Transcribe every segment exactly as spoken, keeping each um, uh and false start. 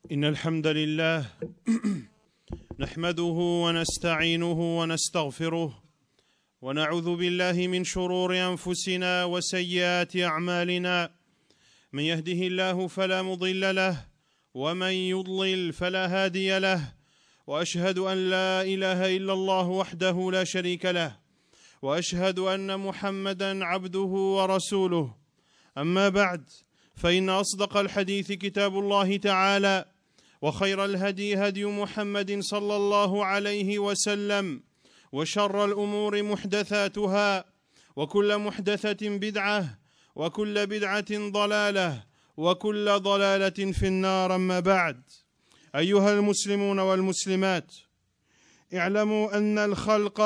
إن الحمد لله نحمده ونستعينه ونستغفره ونعوذ بالله من شرور أنفسنا وسيئات أعمالنا من يهده الله فلا مضل له ومن يضلل فلا هادي له وأشهد أن لا إله إلا الله وحده لا شريك له وأشهد أن محمدًا عبده ورسوله أما بعد فإن أصدق الحديث كتاب الله تعالى وخير الهدي هدي محمد صلى الله عليه وسلم وشر الأمور محدثاتها وكل محدثة بدعة وكل بدعة ضلالة وكل ضلالة في النار. أما بعد أيها المسلمون والمسلمات، اعلموا أن الخلق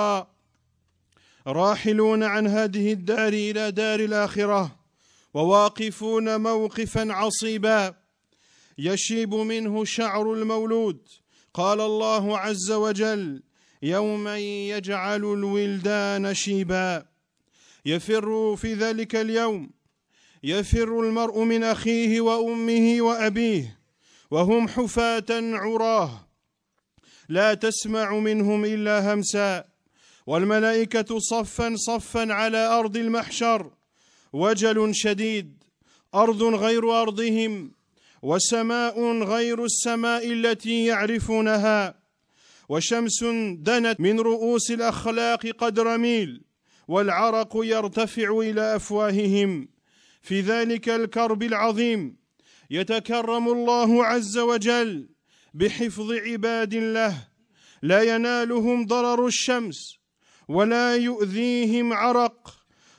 راحلون عن هذه الدار إلى دار الآخرة وواقفون موقفا عصيبا يشيب منه شعر المولود. قال الله عز وجل: يوم يجعل الولدان شيبا. يفر في ذلك اليوم يفر المرء من أخيه وأمه وأبيه وهم حفاة عراه لا تسمع منهم إلا همسا، والملائكة صفا صفا على أرض المحشر، وجل شديد، أرض غير أرضهم وسماء غير السماء التي يعرفونها، وشمس دنت من رؤوس الأخلاق قدر ميل، والعرق يرتفع إلى أفواههم. في ذلك الكرب العظيم يتكرم الله عز وجل بحفظ عباد له لا ينالهم ضرر الشمس ولا يؤذيهم عرق،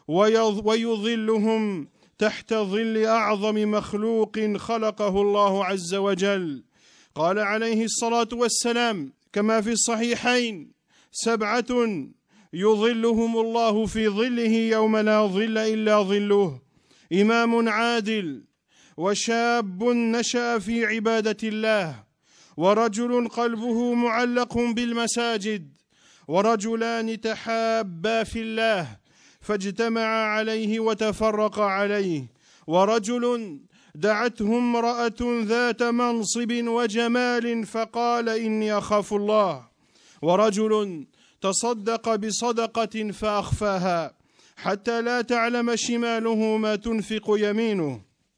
ويظلهم تحت ظل أعظم مخلوق خلقه الله عز وجل. قال عليه الصلاة والسلام كما في الصحيحين: سبعة يظلهم الله في ظله يوم لا ظل إلا ظله: إمام عادل، وشاب نشأ في عبادة الله، ورجل قلبه معلق بالمساجد، ورجلان تحابا في الله فاجتمعا عليه وتفرقا عليه، ورجل دعته امرأة ذات منصب وجمال فقال إني أخاف الله، ورجل تصدق بصدقة فأخفاها حتى لا تعلم شماله ما تنفق يمينه،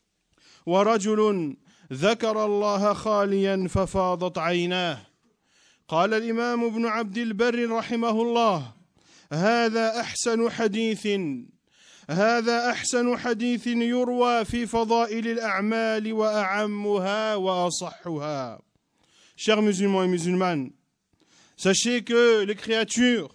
ورجل ذكر الله خاليا ففاضت عيناه. قال الإمام ابن عبد البر رحمه الله: هذا أحسن حديث هذا أحسن حديث يروى في فضائل الأعمال وأعمها وأصحها. Chers musulmans et musulmanes, sachez que les créatures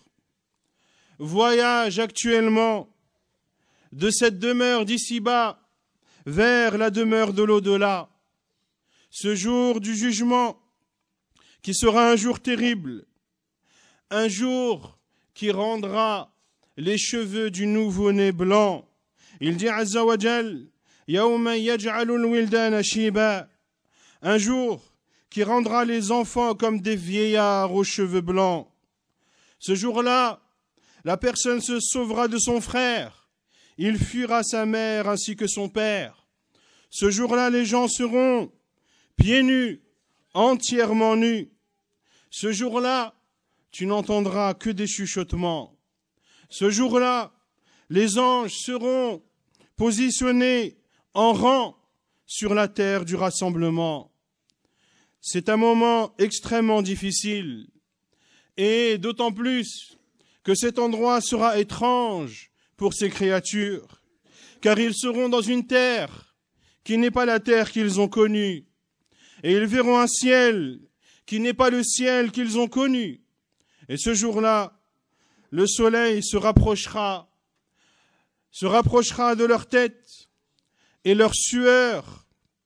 voyagent actuellement de cette demeure d'ici-bas vers la demeure de l'au-delà. Ce jour du jugement qui sera un jour terrible, un jour qui rendra les cheveux du nouveau-né blanc. Il dit Azza wa Jal: Yawma yaj'alul wildana shiba, un jour qui rendra les enfants comme des vieillards aux cheveux blancs. Ce jour-là, la personne se sauvera de son frère, il fuira sa mère ainsi que son père. Ce jour-là, les gens seront pieds nus, entièrement nus. Ce jour-là, tu n'entendras que des chuchotements. Ce jour-là, les anges seront positionnés en rang sur la terre du rassemblement. C'est un moment extrêmement difficile, et d'autant plus que cet endroit sera étrange pour ces créatures, car ils seront dans une terre qui n'est pas la terre qu'ils ont connue, et ils verront un ciel qui n'est pas le ciel qu'ils ont connu. Et ce jour-là, le soleil se rapprochera, se rapprochera de leur tête, et leur sueur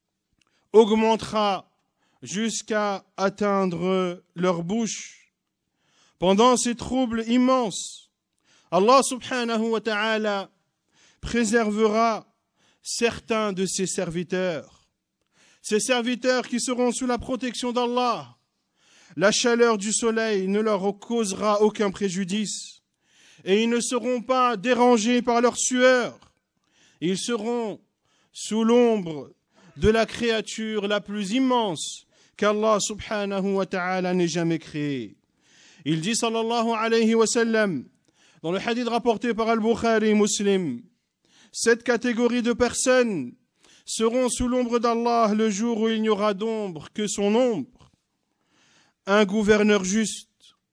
augmentera jusqu'à atteindre leur bouche. Pendant ces troubles immenses, Allah subhanahu wa ta'ala préservera certains de ses serviteurs. Ces serviteurs qui seront sous la protection d'Allah. La chaleur du soleil ne leur causera aucun préjudice et ils ne seront pas dérangés par leur sueur. Ils seront sous l'ombre de la créature la plus immense qu'Allah subhanahu wa ta'ala n'ait jamais créé. Il dit sallallahu alayhi wa sallam, dans le hadith rapporté par Al-Bukhari Muslim, cette catégorie de personnes seront sous l'ombre d'Allah le jour où il n'y aura d'ombre que son ombre. Un gouverneur juste,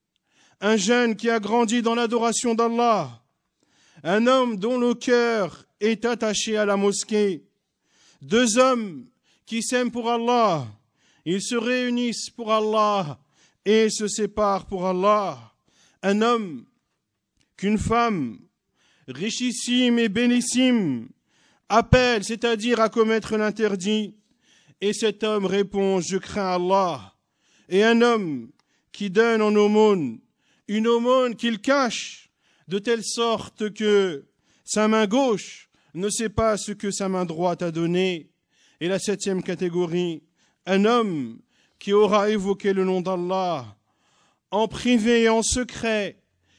un jeune qui a grandi dans l'adoration d'Allah, un homme dont le cœur est attaché à la mosquée, deux hommes qui s'aiment pour Allah, ils se réunissent pour Allah et se séparent pour Allah, un homme qu'une femme richissime et bellissime appelle, c'est-à-dire à commettre l'interdit, et cet homme répond « Je crains Allah », et un homme qui donne en aumône, une aumône qu'il cache, de telle sorte que sa main gauche ne sait pas ce que sa main droite a donné. Et la septième catégorie, un homme qui aura évoqué le nom d'Allah en privé et en secret,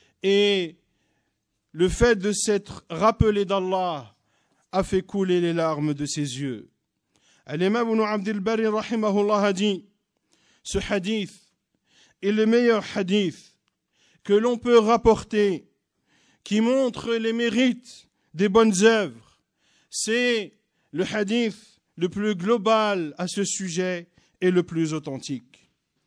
et le fait de s'être rappelé d'Allah a fait couler les larmes de ses yeux. Al-Imam Ibn Abd al-Barri rahimahullah a dit, ce hadith est le meilleur hadith que l'on peut rapporter, qui montre les mérites des bonnes œuvres. C'est le hadith le plus global à ce sujet et le plus authentique.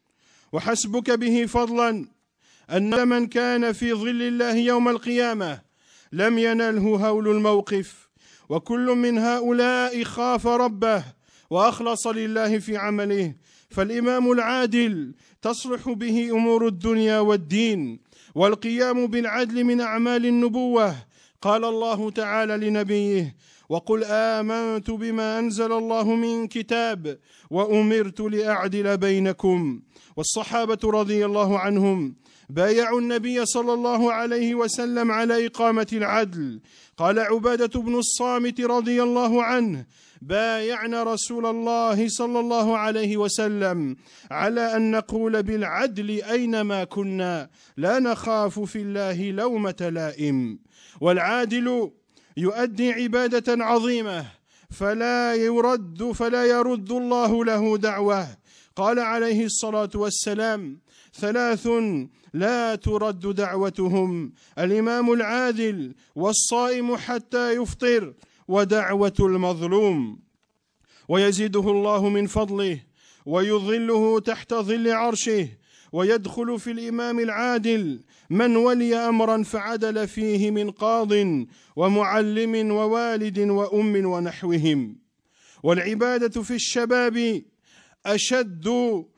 وحسبك به فضلا أن من كان في ظل الله يوم القيامة لم ينله هول الموقف وكل من هؤلاء خاف ربه وأخلص لله في عمله فالإمام العادل تصلح به أمور الدنيا والدين والقيام بالعدل من أعمال النبوة. قال الله تعالى لنبيه وقل آمنت بما أنزل الله من كتاب وأمرت لأعدل بينكم. والصحابة رضي الله عنهم بايعوا النبي صلى الله عليه وسلم على إقامة العدل. قال عبادة بن الصامت رضي الله عنه بايعنا رسول الله صلى الله عليه وسلم على أن نقول بالعدل أينما كنا لا نخاف في الله لومة لائم. والعادل يؤدي عبادة عظيمة فلا يرد فلا يرد الله له دعوة. قال عليه الصلاة والسلام ثلاث لا ترد دعوتهم الإمام العادل والصائم حتى يفطر ودعوة المظلوم. ويزيده الله من فضله ويظله تحت ظل عرشه. ويدخل في الإمام العادل من ولي أمرا فعدل فيه من قاض ومعلم ووالد وأم ونحوهم. والعبادة في الشباب أشد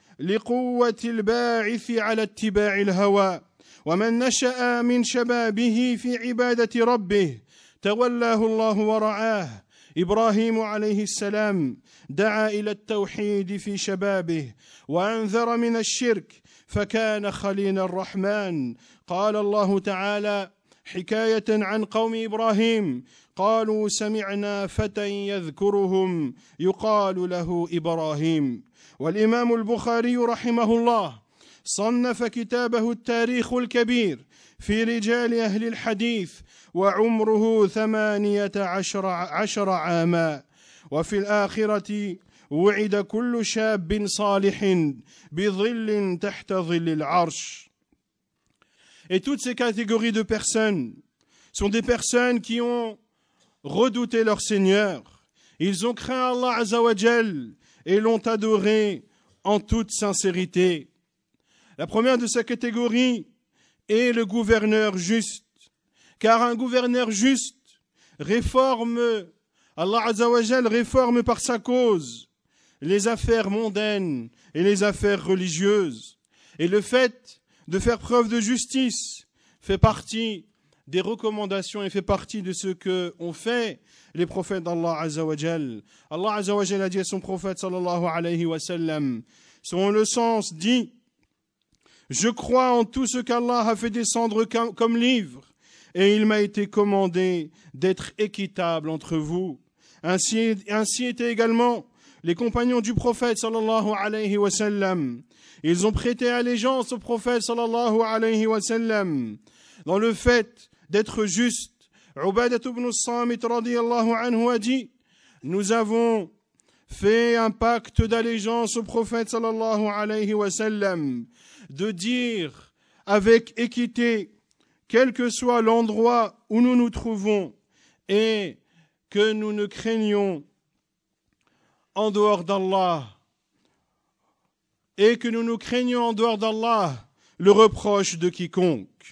لقوة الباعث على اتباع الهوى. ومن نشأ من شبابه في عبادة ربه تولاه الله ورعاه. إبراهيم عليه السلام دعا إلى التوحيد في شبابه وأنذر من الشرك فكان خليل الرحمن. قال الله تعالى حكاية عن قوم إبراهيم قالوا سمعنا فتى يذكرهم يقال له إبراهيم. والإمام البخاري رحمه الله صنف كتابه التاريخ الكبير في رجال أهل الحديث وعمره ثمانية عشر, عشر عاما. وفي الآخرة وعد كل شاب صالح بظل تحت ظل العرش. Et toutes ces catégories de personnes sont des personnes qui ont redouté leur Seigneur. Ils ont craint Allah Azza wa Jal et l'ont adoré en toute sincérité. La première de ces catégories est le gouverneur juste. Car un gouverneur juste réforme, Allah Azza wa Jal réforme par sa cause les affaires mondaines et les affaires religieuses. Et le fait de faire preuve de justice fait partie des recommandations et fait partie de ce que ont fait les prophètes d'Allah Azza wa Jal. Allah Azza wa Jal a dit à son prophète sallallahu alayhi wa sallam, selon le sens dit, je crois en tout ce qu'Allah a fait descendre comme livre et il m'a été commandé d'être équitable entre vous. Ainsi, ainsi étaient également les compagnons du prophète sallallahu alayhi wa sallam. Ils ont prêté allégeance au prophète sallallahu alayhi wa sallam dans le fait d'être juste. Ubadah ibn Samit radiyallahu anhu a dit, nous avons fait un pacte d'allégeance au prophète sallallahu alayhi wa sallam, de dire avec équité, quel que soit l'endroit où nous nous trouvons, et que nous ne craignons en dehors d'Allah, et que nous nous craignons en dehors d'Allah le reproche de quiconque.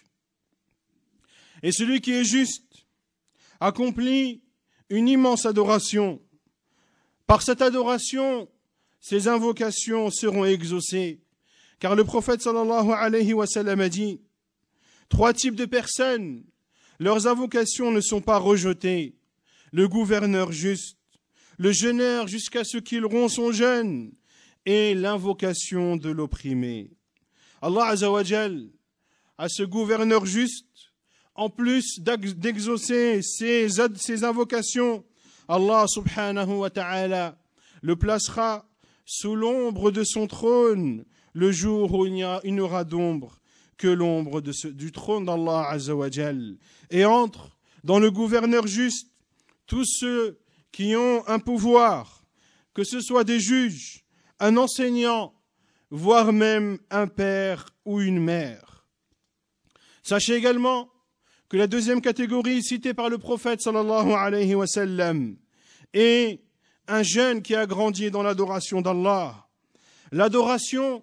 Et celui qui est juste accomplit une immense adoration. Par cette adoration, ses invocations seront exaucées. Car le prophète sallallahu alayhi wa sallam a dit, trois types de personnes, leurs invocations ne sont pas rejetées. Le gouverneur juste, le jeûneur jusqu'à ce qu'il rompt son jeûne, et l'invocation de l'opprimé. Allah Azza wa Jal, à ce gouverneur juste, en plus d'exaucer ses, ses invocations, Allah subhanahu wa ta'ala le placera sous l'ombre de son trône le jour où il n'y aura d'ombre que l'ombre de ce, du trône d'Allah Azza wa Jal. Et entre dans le gouverneur juste tous ceux qui ont un pouvoir, que ce soit des juges, un enseignant, voire même un père ou une mère. Sachez également que la deuxième catégorie citée par le prophète sallallahu alayhi wa sallam est un jeune qui a grandi dans l'adoration d'Allah. L'adoration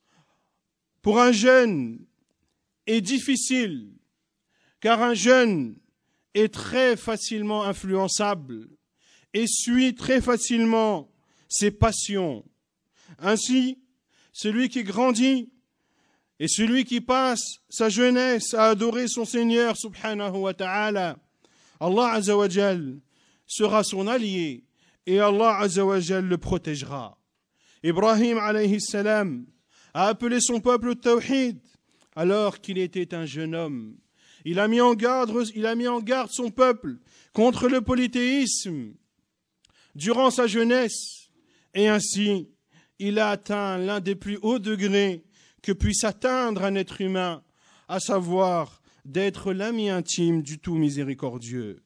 pour un jeune est difficile, car un jeune est très facilement influençable et suit très facilement ses passions. Ainsi, celui qui grandit et celui qui passe sa jeunesse à adorer son Seigneur subhanahu wa ta'ala, Allah Azza wa Jal sera son allié et Allah Azza wa Jal le protégera. Ibrahim alayhi salam a appelé son peuple au tawhid alors qu'il était un jeune homme. Il a mis en garde, il a mis en garde son peuple contre le polythéisme durant sa jeunesse, et ainsi il a atteint l'un des plus hauts degrés que puisse atteindre un être humain, à savoir d'être l'ami intime du tout miséricordieux.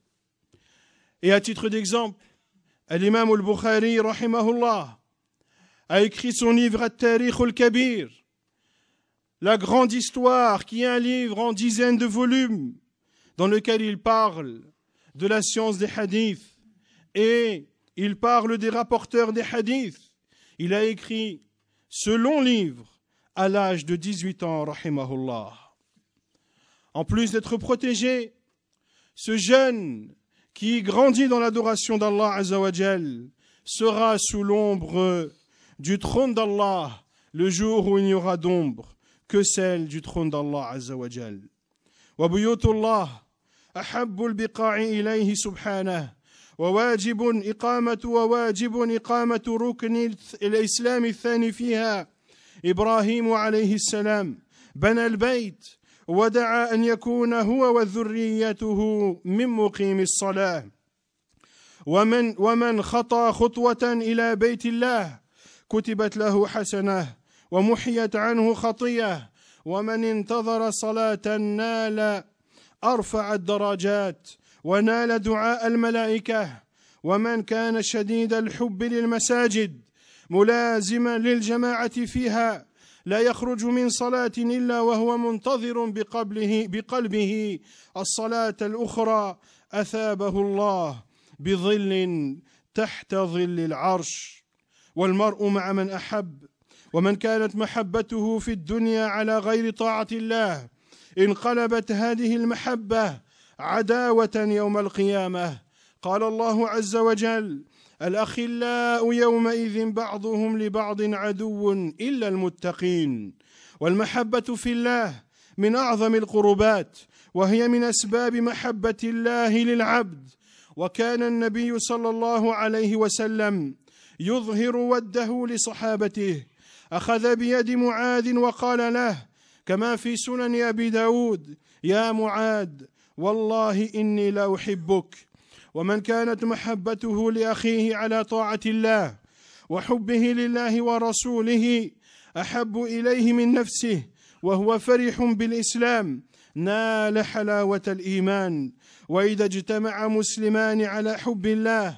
Et à titre d'exemple, l'imam al-Bukhari, rahimahullah, a écrit son livre At-Tarikh al-Kabir, la grande histoire, qui est un livre en dizaines de volumes, dans lequel il parle de la science des hadiths et il parle des rapporteurs des hadiths. Il a écrit ce long livre à l'âge de dix-huit ans, rahimahullah. En plus d'être protégé, ce jeune qui grandit dans l'adoration d'Allah Azza wa Jal sera sous l'ombre du trône d'Allah le jour où il n'y aura d'ombre que celle du trône d'Allah Azza wa Jal. Wa buyutullah ahabbu al-biqa'i ilayhi subhanahu wa wajibun iqamatu wa wajibun iqamatu rukni al-islam al-thani fiha. إبراهيم عليه السلام بنى البيت ودعا أن يكون هو وذريته من مقيم الصلاة ومن ومن خطى خطوة إلى بيت الله كتبت له حسنة ومحيت عنه خطية ومن انتظر صلاة نال أرفع الدرجات ونال دعاء الملائكة ومن كان شديد الحب للمساجد ملازما للجماعة فيها لا يخرج من صلاة إلا وهو منتظر بقلبه, بقلبه الصلاة الأخرى أثابه الله بظل تحت ظل العرش. والمرء مع من أحب ومن كانت محبته في الدنيا على غير طاعة الله انقلبت هذه المحبة عداوة يوم القيامة. قال الله عز وجل الأخلاء يومئذ بعضهم لبعض عدو إلا المتقين. والمحبة في الله من أعظم القربات وهي من أسباب محبة الله للعبد. وكان النبي صلى الله عليه وسلم يظهر وده لصحابته. أخذ بيد معاذ وقال له كما في سنن أبي داود يا معاذ والله إني لا أحبك. ومن كانت محبته لأخيه على طاعة الله وحبه لله ورسوله أحب إليه من نفسه وهو فرح بالإسلام نال حلاوة الإيمان. وإذا اجتمع مسلمان على حب الله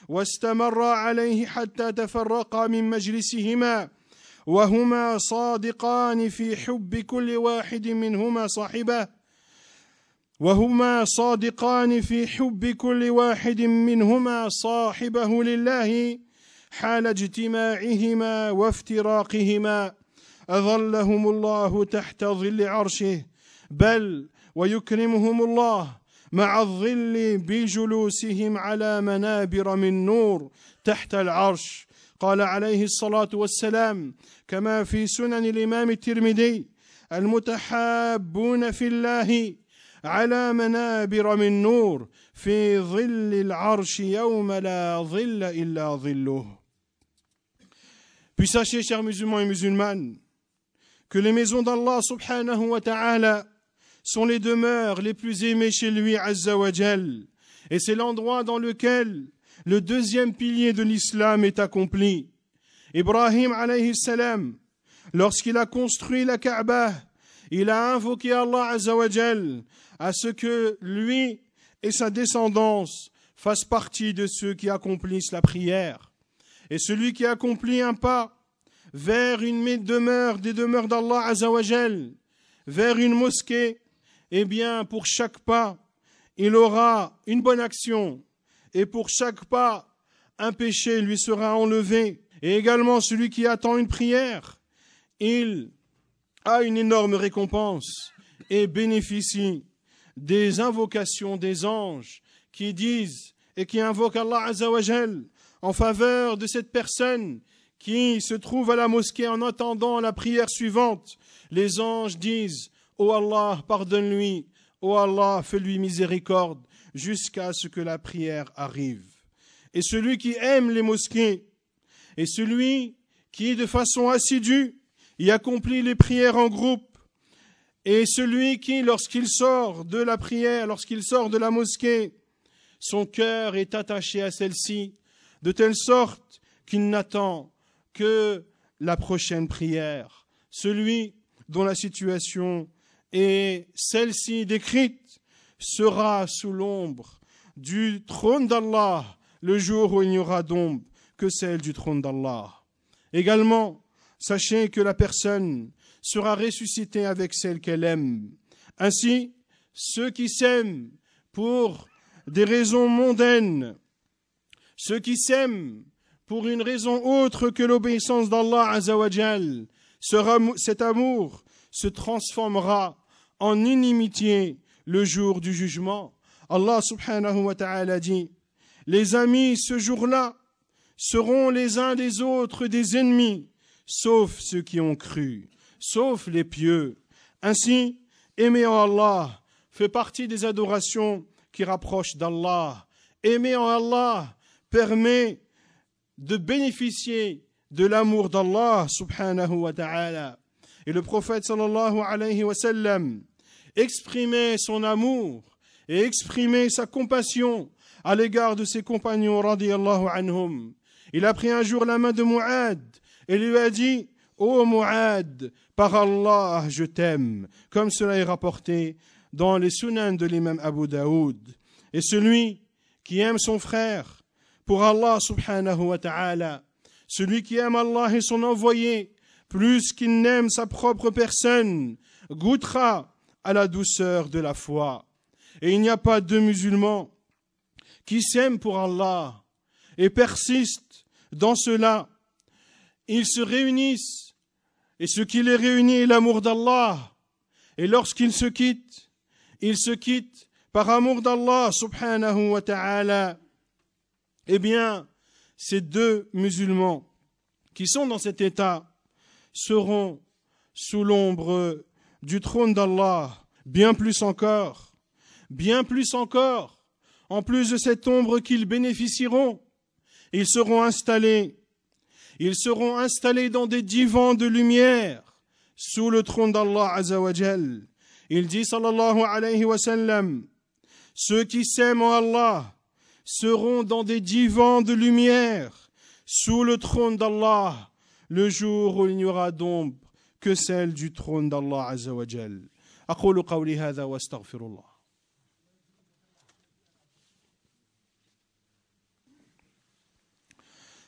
واستمرا عليه حتى تفرقا من مجلسهما وهما صادقان في حب كل واحد منهما صاحبه وهما صادقان في حب كل واحد منهما صاحبه لله حال اجتماعهما وافتراقهما أظلهم الله تحت ظل عرشه بل ويكرمهم الله مع الظل بجلوسهم على منابر من نور تحت العرش. قال عليه الصلاة والسلام كما في سنن الإمام الترمذي المتحابون في الله على منابر من نور في ظل العرش يوم لا ظل إلا ظله. Puis sachez, chers musulmans et musulmanes, que les maisons d'Allah subhanahu wa ta'ala sont les demeures les plus aimées chez lui, Azza wa Jal. Et c'est l'endroit dans lequel le deuxième pilier de l'islam est accompli. Ibrahim alayhi salam, lorsqu'il a construit la Kaaba, il a invoqué Allah Azza wa Jal à ce que lui et sa descendance fassent partie de ceux qui accomplissent la prière. Et celui qui accomplit un pas vers une demeure des demeures d'Allah Azza wa Jal, vers une mosquée, eh bien, pour chaque pas, il aura une bonne action. Et pour chaque pas, un péché lui sera enlevé. Et également, celui qui attend une prière, il a une énorme récompense et bénéficie des invocations des anges qui disent et qui invoquent Allah Azza wa Jal en faveur de cette personne qui se trouve à la mosquée en attendant la prière suivante. Les anges disent « Oh Allah, pardonne-lui, oh Allah, fais-lui miséricorde » jusqu'à ce que la prière arrive. Et celui qui aime les mosquées, et celui qui, de façon assidue, y accomplit les prières en groupe, et celui qui, lorsqu'il sort de la prière, lorsqu'il sort de la mosquée, son cœur est attaché à celle-ci, de telle sorte qu'il n'attend que la prochaine prière. Celui dont la situation est celle-ci décrite sera sous l'ombre du trône d'Allah le jour où il n'y aura d'ombre que celle du trône d'Allah. Également, sachez que la personne sera ressuscitée avec celle qu'elle aime. Ainsi, ceux qui s'aiment pour des raisons mondaines, ceux qui s'aiment pour une raison autre que l'obéissance d'Allah Azza wa Jal, cet amour se transformera en inimitié le jour du jugement. Allah subhanahu wa ta'ala dit « Les amis ce jour-là seront les uns des autres des ennemis, sauf ceux qui ont cru, sauf les pieux. » Ainsi, aimer en Allah fait partie des adorations qui rapprochent d'Allah. Aimer en Allah permet de bénéficier de l'amour d'Allah subhanahu wa ta'ala. Et le prophète sallallahu alayhi wa sallam exprimait son amour et exprimait sa compassion à l'égard de ses compagnons radiyallahu anhum. Il a pris un jour la main de Mu'ad et lui a dit « Ô Mu'ad, par Allah, je t'aime », comme cela est rapporté dans les sunan de l'imam Abu Daoud. Et celui qui aime son frère pour Allah subhanahu wa ta'ala, celui qui aime Allah et son envoyé plus qu'il n'aime sa propre personne, goûtera à la douceur de la foi. Et il n'y a pas de musulmans qui s'aiment pour Allah et persistent dans cela. Ils se réunissent et ce qui les réunit est l'amour d'Allah. Et lorsqu'ils se quittent, ils se quittent par amour d'Allah subhanahu wa ta'ala. Eh bien, ces deux musulmans qui sont dans cet état seront sous l'ombre du trône d'Allah, bien plus encore, bien plus encore, en plus de cette ombre qu'ils bénéficieront, ils seront installés, ils seront installés dans des divans de lumière, sous le trône d'Allah Azza wa Jal. Il dit sallallahu alayhi wa sallam, ceux qui s'aiment en Allah seront dans des divans de lumière, sous le trône d'Allah, le jour où il n'y aura d'ombre que celle du trône d'Allah Azza wa Jal. أقول قولي هذا واستغفر الله.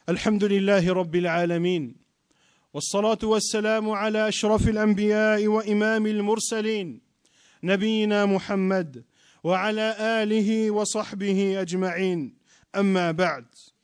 الحمد لله رب العالمين والصلاة والسلام على أشرف الأنبياء وإمام المرسلين نبينا محمد وعلى آله وصحبه أجمعين أما بعد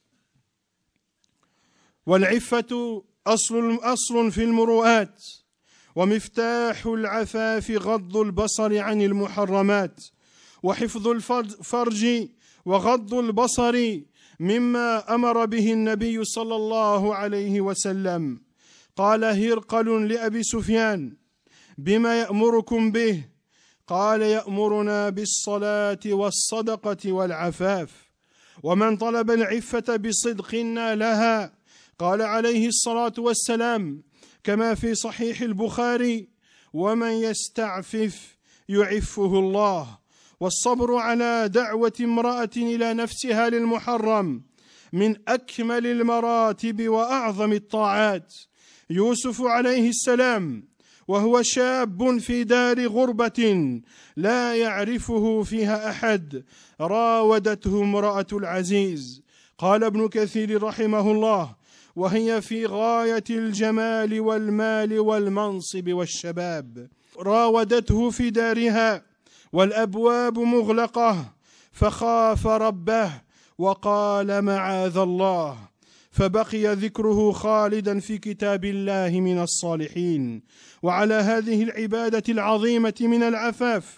والعفة أصل, أصل في المروءات ومفتاح العفاف غض البصر عن المحرمات وحفظ الفرج وغض البصر مما أمر به النبي صلى الله عليه وسلم. قال هرقل لأبي سفيان بما يأمركم به؟ قال يأمرنا بالصلاة والصدقة والعفاف. ومن طلب العفة بصدق نالها. قال عليه الصلاة والسلام كما في صحيح البخاري ومن يستعفف يعفه الله. والصبر على دعوة امرأة إلى نفسها للمحرم من أكمل المراتب وأعظم الطاعات. يوسف عليه السلام وهو شاب في دار غربة لا يعرفه فيها أحد راودته امرأة العزيز. قال ابن كثير رحمه الله وهي في غاية الجمال والمال والمنصب والشباب. راودته في دارها والأبواب مغلقة فخاف ربه وقال معاذ الله فبقي ذكره خالدا في كتاب الله من الصالحين. وعلى هذه العبادة العظيمة من العفاف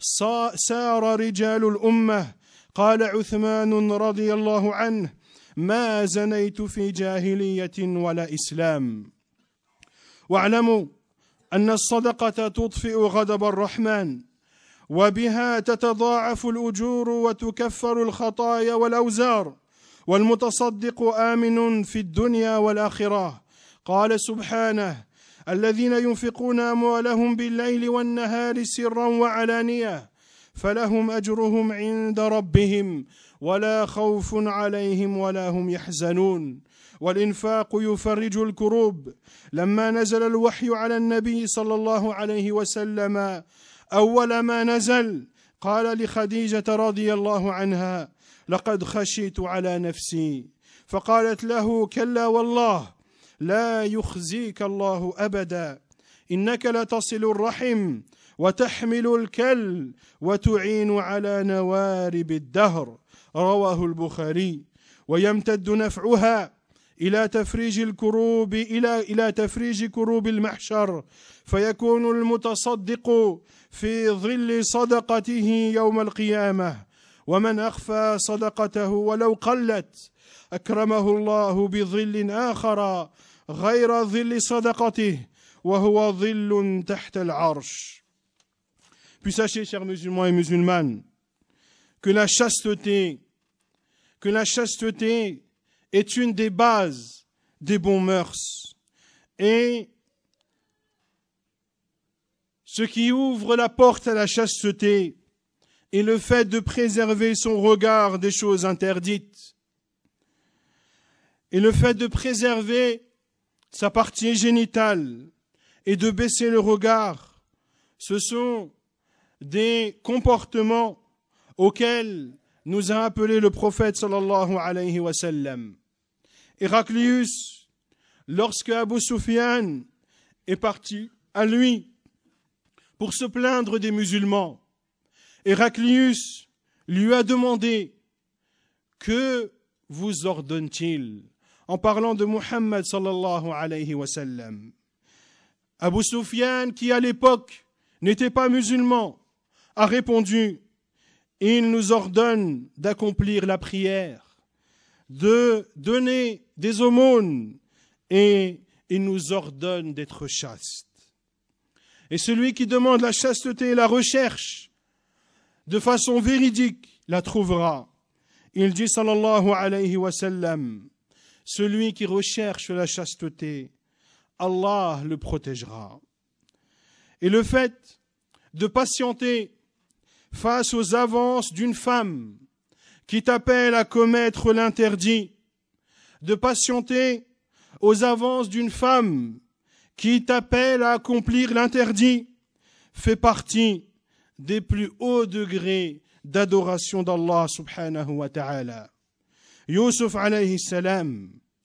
سار رجال الأمة. قال عثمان رضي الله عنه ما زنيت في جاهلية ولا إسلام. واعلموا أن الصدقة تطفئ غضب الرحمن وبها تتضاعف الأجور وتكفر الخطايا والأوزار والمتصدق آمن في الدنيا والآخرة. قال سبحانه الذين ينفقون أموالهم بالليل والنهار سرا وعلانية فلهم أجرهم عند ربهم ولا خوف عليهم ولا هم يحزنون. والإنفاق يفرج الكروب. لما نزل الوحي على النبي صلى الله عليه وسلم أول ما نزل قال لخديجة رضي الله عنها لقد خشيت على نفسي فقالت له كلا والله لا يخزيك الله أبدا إنك لتصل الرحم وتحمل الكل وتعين على نوارب الدهر. رواه البخاري. ويمتد نفعها إلى تفريج الكروب إلى إلى تفريج كروب المحشر فيكون المتصدق في ظل صدقته يوم القيامة. ومن أخفى صدقته ولو قلت أكرمه الله بظل آخر غير ظل صدقته وهو ظل تحت العرش. Puis sachez, chers musulmans et musulmanes, que la chasteté, que la chasteté est une des bases des bons mœurs. Et ce qui ouvre la porte à la chasteté est le fait de préserver son regard des choses interdites. Et le fait de préserver sa partie génitale et de baisser le regard, ce sont des comportements auxquels nous a appelé le prophète sallallahu alayhi wa sallam. Héraclius, lorsque Abu Sufyan est parti à lui pour se plaindre des musulmans, Héraclius lui a demandé que vous ordonne-t-il en parlant de Muhammad sallallahu alayhi wa sallam. Abu Sufyan, qui à l'époque n'était pas musulman, a répondu il nous ordonne d'accomplir la prière, de donner des aumônes et il nous ordonne d'être chaste. Et celui qui demande la chasteté et la recherche de façon véridique la trouvera. Il dit sallallahu alayhi wa sallam, celui qui recherche la chasteté, Allah le protégera. Et le fait de patienter face aux avances d'une femme qui t'appelle à commettre l'interdit, de patienter aux avances d'une femme qui t'appelle à accomplir l'interdit, fait partie des plus hauts degrés d'adoration d'Allah subhanahu wa ta'ala. Yusuf alayhi salam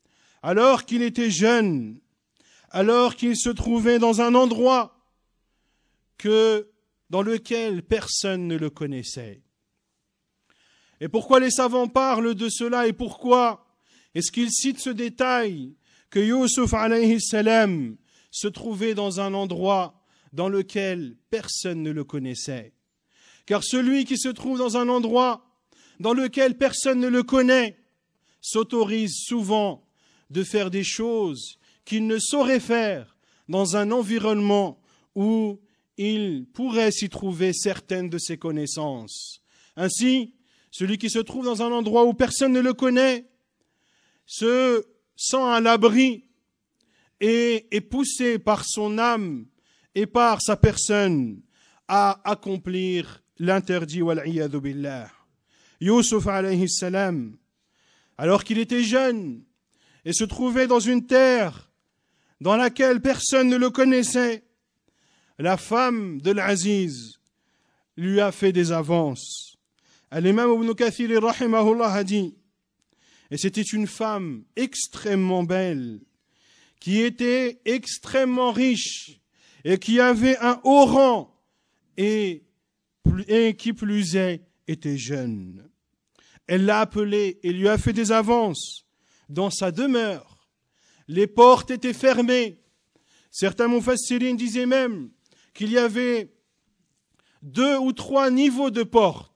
alors qu'il était jeune, alors qu'il se trouvait dans un endroit que, dans lequel personne ne le connaissait. Et pourquoi les savants parlent de cela et pourquoi est-ce qu'ils citent ce détail que Yusuf alayhi salam se trouvait dans un endroit dans lequel personne ne le connaissait? Car celui qui se trouve dans un endroit dans lequel personne ne le connaît s'autorise souvent de faire des choses qu'il ne saurait faire dans un environnement où il pourrait s'y trouver certaines de ses connaissances. Ainsi, celui qui se trouve dans un endroit où personne ne le connaît se sent à l'abri et est poussé par son âme et par sa personne à accomplir l'interdit wal-iyadhu billah. Yusuf alayhi salam, alors qu'il était jeune et se trouvait dans une terre dans laquelle personne ne le connaissait, la femme de l'Aziz lui a fait des avances. Al-Imam Ibn Kathir rahimahullah a dit, et c'était une femme extrêmement belle, qui était extrêmement riche et qui avait un haut rang et, et qui plus est, était jeune. Elle l'a appelé et lui a fait des avances dans sa demeure. Les portes étaient fermées. Certains mufassirin disaient même qu'il y avait deux ou trois niveaux de portes.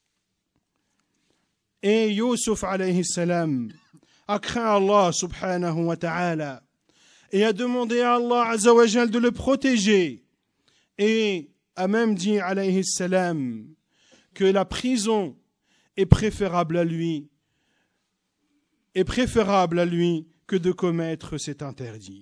Et Yusuf alayhi salam a craint Allah subhanahu wa ta'ala et a demandé à Allah azza wa jal de le protéger et a même dit alayhi salam que la prison est préférable à lui est préférable à lui que de commettre cet interdit.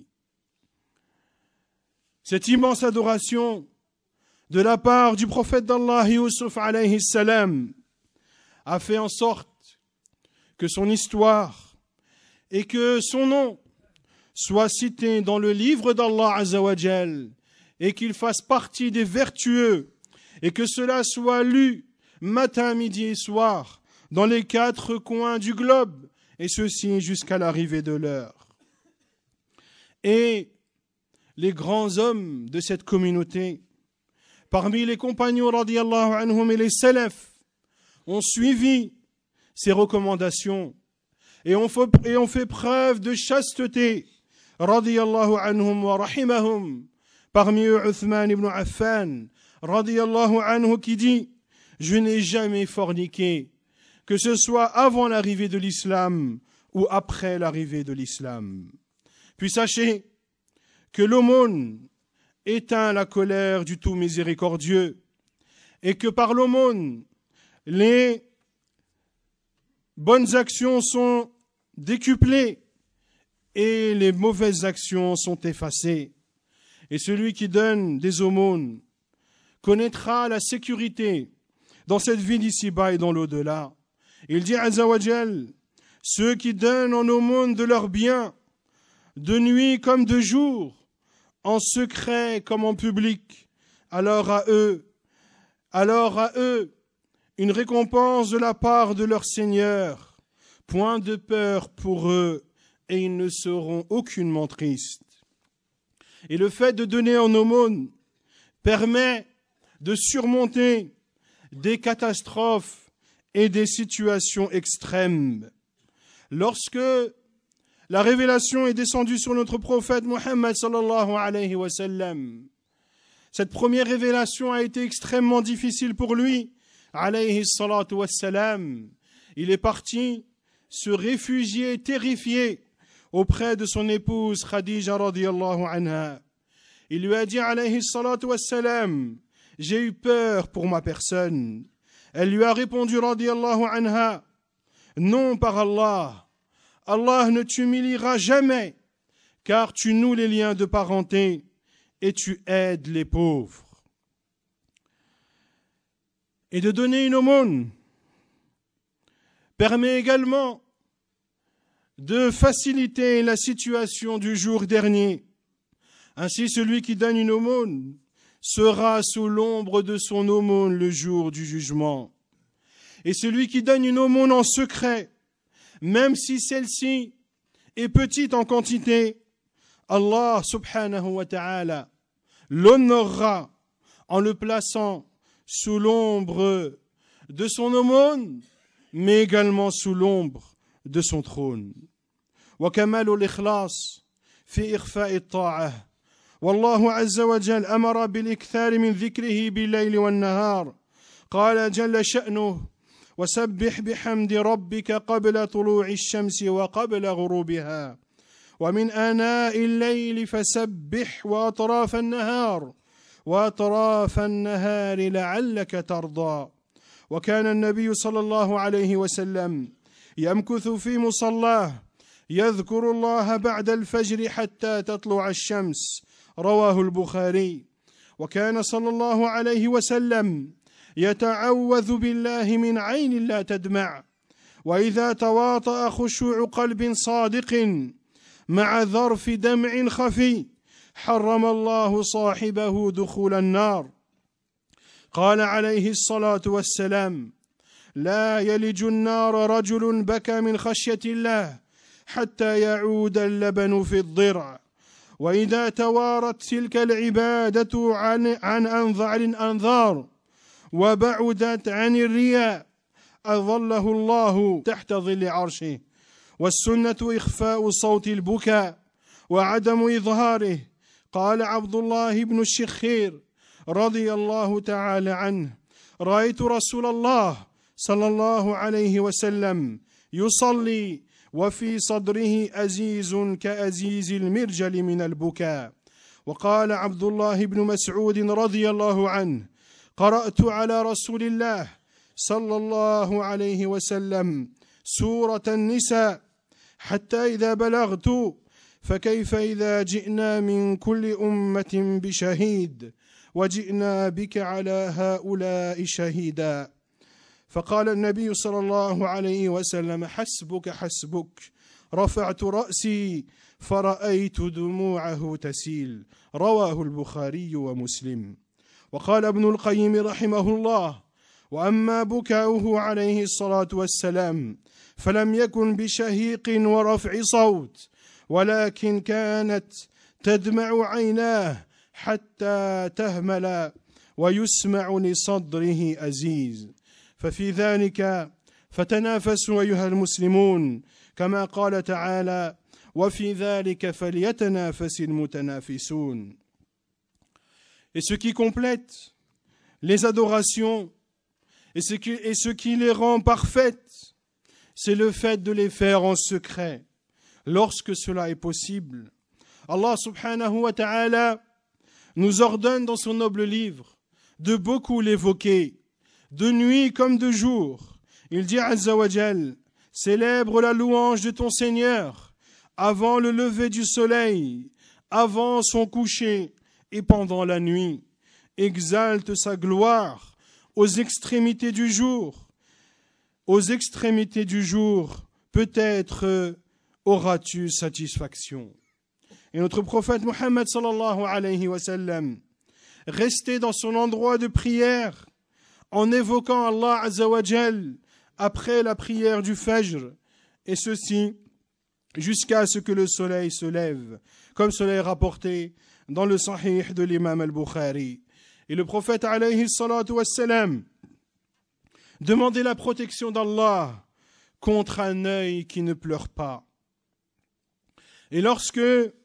Cette immense adoration de la part du prophète d'Allah Yusuf alayhi salam a fait en sorte que son histoire et que son nom soient cités dans le livre d'Allah Azza wa Jal et qu'il fasse partie des vertueux et que cela soit lu matin, midi et soir dans les quatre coins du globe et ceci jusqu'à l'arrivée de l'heure. Et les grands hommes de cette communauté, parmi les compagnons radiyallahu anhum et les salaf, ont suivi ces recommandations et ont fait, et ont fait preuve de chasteté radiyallahu anhum wa rahimahum. Parmi eux Uthman ibn Affan radiyallahu anhu qui dit: je n'ai jamais forniqué, que ce soit avant l'arrivée de l'islam ou après l'arrivée de l'islam. Puis sachez que l'aumône éteint la colère du tout miséricordieux et que par l'aumône, les bonnes actions sont décuplées et les mauvaises actions sont effacées. Et celui qui donne des aumônes connaîtra la sécurité dans cette vie d'ici-bas et dans l'au-delà. Il dit Azza wa Jal, ceux qui donnent en aumône de leurs biens, de nuit comme de jour, en secret comme en public, alors à eux, alors à eux, une récompense de la part de leur Seigneur, point de peur pour eux, et ils ne seront aucunement tristes. Et le fait de donner en aumône permet de surmonter des catastrophes et des situations extrêmes. Lorsque la révélation est descendue sur notre prophète Muhammad sallallahu alayhi wa sallam, cette première révélation a été extrêmement difficile pour lui, alayhi salatu wa salam. Il est parti se réfugier terrifié auprès de son épouse Khadija radiyallahu anha. Il lui a dit alayhi salatu wa salam, j'ai eu peur pour ma personne. Elle lui a répondu radiyallahu anha, non par Allah, Allah ne t'humiliera jamais, car tu noues les liens de parenté et tu aides les pauvres. Et de donner une aumône permet également de faciliter la situation du jour dernier. Ainsi, celui qui donne une aumône sera sous l'ombre de son aumône le jour du jugement. Et celui qui donne une aumône en secret, même si celle-ci et petite en quantité, Allah subhanahu wa ta'ala l'honorera en le plaçant sous l'ombre de son aumône, mais également sous l'ombre de son trône. وكمال الإخلاص في إخفاء الطاعة والله عز وجل أمر بالإكثار من ذكره بالليل والنهار قال جل شأنه وسبح بحمد ربك قبل طلوع الشمس وقبل غروبها ومن آناء الليل فسبح وأطراف النهار وأطراف النهار لعلك ترضى. وكان النبي صلى الله عليه وسلم يمكث في مصلاه يذكر الله بعد الفجر حتى تطلع الشمس رواه البخاري. وكان صلى الله عليه وسلم يتعوذ بالله من عين لا تدمع وإذا تواطأ خشوع قلب صادق مع ظرف دمع خفي حرم الله صاحبه دخول النار. قال عليه الصلاة والسلام لا يلج النار رجل بكى من خشية الله حتى يعود اللبن في الضرع. وإذا توارت تلك العبادة عن, عن أنظار الأنظار وبعدت عن الرياء أظله الله تحت ظل عرشه. والسنة إخفاء صوت البكاء وعدم إظهاره. قال عبد الله بن الشخير رضي الله تعالى عنه رأيت رسول الله صلى الله عليه وسلم يصلي وفي صدره أزيز كأزيز المرجل من البكاء. وقال عبد الله بن مسعود رضي الله عنه قرأت على رسول الله صلى الله عليه وسلم سورة النساء حتى إذا بلغت فكيف إذا جئنا من كل أمة بشهيد وجئنا بك على هؤلاء شهيدا. فقال النبي صلى الله عليه وسلم حسبك حسبك رفعت رأسي فرأيت دموعه تسيل رواه البخاري ومسلم. وقال ابن القيم رحمه الله وأما بكاؤه عليه الصلاة والسلام فلم يكن بشهيق ورفع صوت ولكن كانت تدمع عيناه حتى تهمل ويسمع لصدره أزيز. ففي ذلك فتنافسوا أيها المسلمون كما قال تعالى وفي ذلك فليتنافس المتنافسون. Et ce qui complète les adorations et ce qui, et ce qui les rend parfaites, c'est le fait de les faire en secret lorsque cela est possible. Allah subhanahu wa ta'ala nous ordonne dans son noble livre de beaucoup l'évoquer, de nuit comme de jour. Il dit Azza wa Jal, célèbre la louange de ton Seigneur avant le lever du soleil, avant son coucher et pendant la nuit. Exalte sa gloire aux extrémités du jour. Aux extrémités du jour, peut-être auras-tu satisfaction. Et notre prophète Muhammad sallallahu alayhi wa sallam restait dans son endroit de prière en évoquant Allah Azza wa Jal après la prière du Fajr, et ceci jusqu'à ce que le soleil se lève, comme cela est rapporté dans le Sahih de l'imam al-Bukhari. Et le prophète alayhi salatu wassalam demandait la protection d'Allah contre un œil qui ne pleure pas. Et lorsque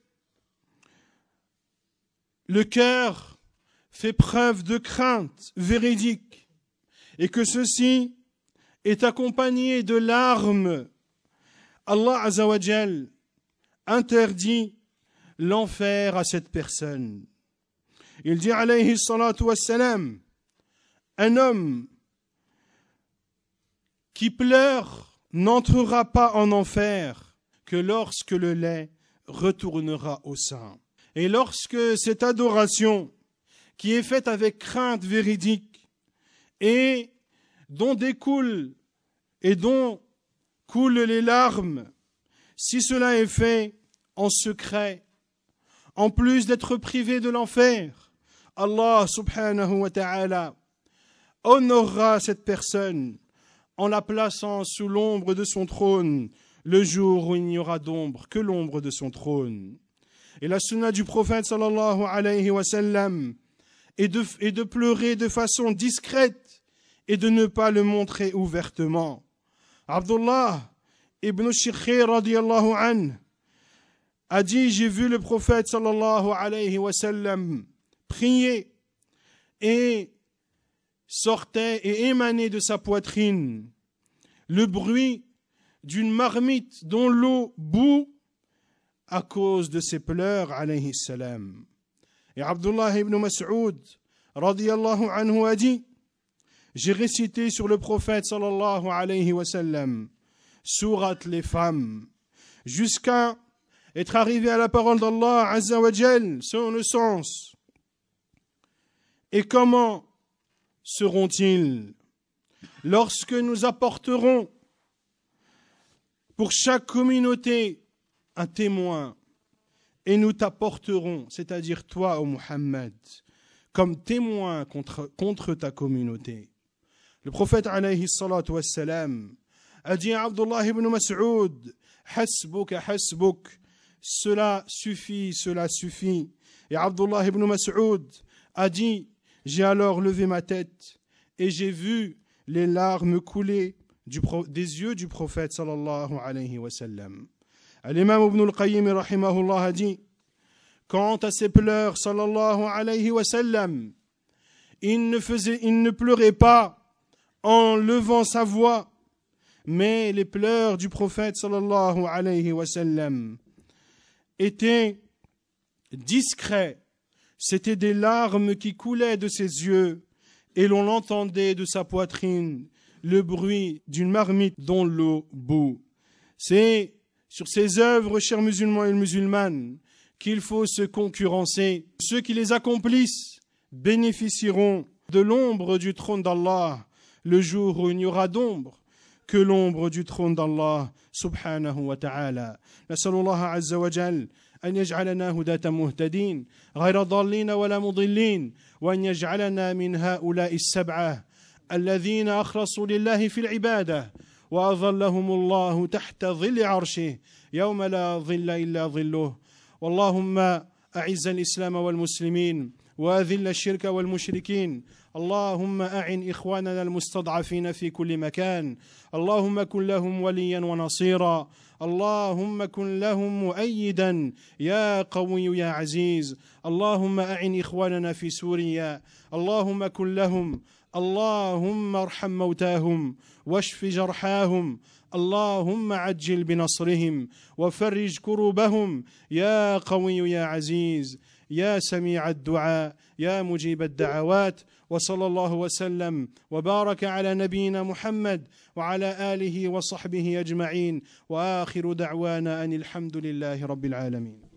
le cœur fait preuve de crainte véridique et que ceci est accompagné de larmes, Allah Azza wa Jal interdit l'enfer à cette personne. Il dit alayhi salatu wassalam, un homme qui pleure n'entrera pas en enfer que lorsque le lait retournera au sein. Et lorsque cette adoration qui est faite avec crainte véridique et dont découle et dont coulent les larmes, si cela est fait en secret, en plus d'être privé de l'enfer, Allah subhanahu wa ta'ala honorera cette personne en la plaçant sous l'ombre de son trône le jour où il n'y aura d'ombre que l'ombre de son trône. Et la sunna du prophète sallallahu alayhi wa sallam est de, est de pleurer de façon discrète et de ne pas le montrer ouvertement. Abdullah ibn Shikhir radiyallahu anhu a dit, j'ai vu le prophète sallallahu alayhi wa sallam prier et sortait et émanait de sa poitrine le bruit d'une marmite dont l'eau bout à cause de ses pleurs alayhi salam. Et Abdullah ibn Mas'ud radiyallahu anhu a dit, j'ai récité sur le prophète sallallahu alayhi wa sallam Surat les femmes jusqu'à être arrivé à la parole d'Allah azza wa jal selon le sens. Et comment seront-ils lorsque nous apporterons pour chaque communauté un témoin et nous t'apporterons, c'est-à-dire toi, ô Muhammad, comme témoin contre, contre ta communauté. Le prophète alayhi salatu wassalam a dit à Abdullah ibn Mas'ud, hasbuk, hasbuk, cela suffit, cela suffit. Et Abdullah ibn Mas'ud a dit, j'ai alors levé ma tête et j'ai vu les larmes couler du, des yeux du prophète sallallahu alayhi wa sallam. L'imam Ibn al-Qayyim rahimahullah a dit, quant à ses pleurs sallallahu alayhi wa sallam, il ne, faisait, il ne pleurait pas en levant sa voix, mais les pleurs du prophète sallallahu alayhi wa sallam étaient discrets. C'était des larmes qui coulaient de ses yeux et l'on entendait de sa poitrine le bruit d'une marmite dont l'eau bout. C'est sur ces œuvres, chers musulmans et musulmanes, qu'il faut se concurrencer. Ceux qui les accomplissent bénéficieront de l'ombre du trône d'Allah le jour où il n'y aura d'ombre que l'ombre du trône d'Allah subhanahu wa ta'ala. Nasallallahu azza wa jal أن يجعلنا هداة مهتدين غير ضالين ولا مضلين وأن يجعلنا من هؤلاء السبعة الذين أخلصوا لله في العبادة وأظلهم الله تحت ظل عرشه يوم لا ظل إلا ظله. واللهم أعز الإسلام والمسلمين وأذل الشرك والمشركين. اللهم أعن إخواننا المستضعفين في كل مكان. اللهم كن لهم وليا ونصيرا. اللهم كن لهم مؤيدا يا قوي يا عزيز. اللهم أعن إخواننا في سوريا. اللهم كن لهم. اللهم ارحم موتاهم واشف جرحاهم. اللهم عجل بنصرهم وفرج كروبهم يا قوي يا عزيز يا سميع الدعاء يا مجيب الدعوات. وصلى الله وسلم وبارك على نبينا محمد وعلى آله وصحبه أجمعين وآخر دعوانا أن الحمد لله رب العالمين.